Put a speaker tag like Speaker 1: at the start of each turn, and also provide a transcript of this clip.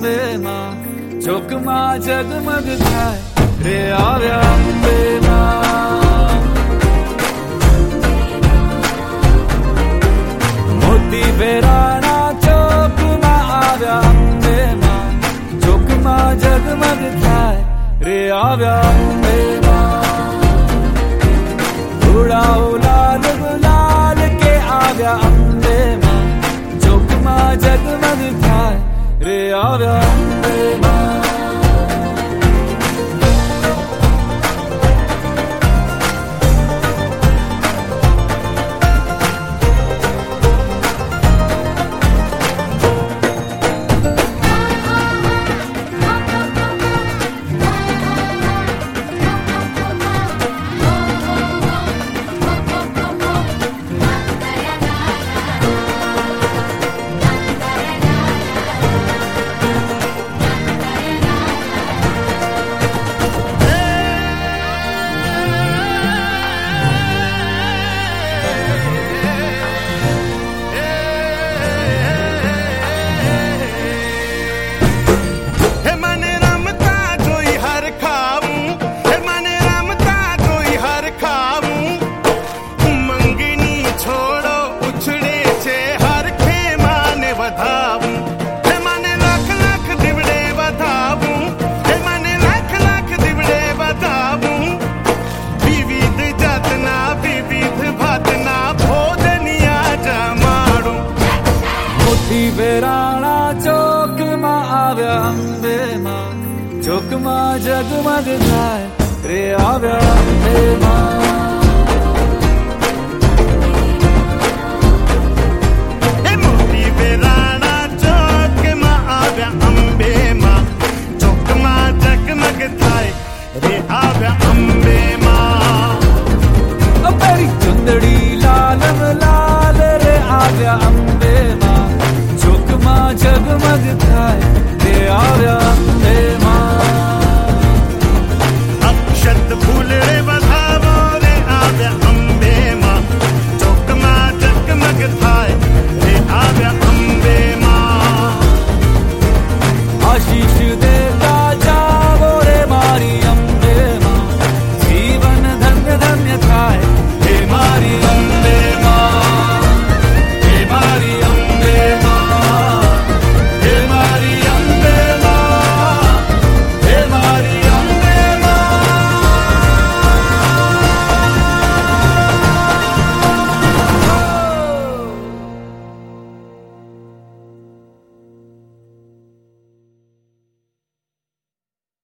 Speaker 1: અંબે માં ચોકમાં જગમગ થાય રે આવ્યા અંબે માં મોતી વેરાણા ચોકમાં આવ્યા અંબે માં ચોકમાં જગમગ થાય રે આવ્યા અંબે માં ઉડાઓ લાલ ગુલાલ કે આવ્યા અંબે માં ચોકમાં જગમગ થાય રે આવ્યા અંબે માં વેરાણા ચોકમાં આવ્યા અંબે માં ચોકમાં જગમગ થાય રે આવ્યા અંબે માં મોતી વેરાણા ચોકમાં આવ્યા અંબે માં ચોકમાં જગમગ થાય રે આવ્યા અંબે માં પેરી ચુંદડી લાલ લાલ રે આવ્યા અંબે માં ચોકમાં જગમગ થાય રે આવ્યા અંબે માં અક્ષત ફૂલ રે વધાવો રે આવ્યા અંબે માં ચોકમાં જગમગ થાય રે આવ્યા અંબે માં આશીષ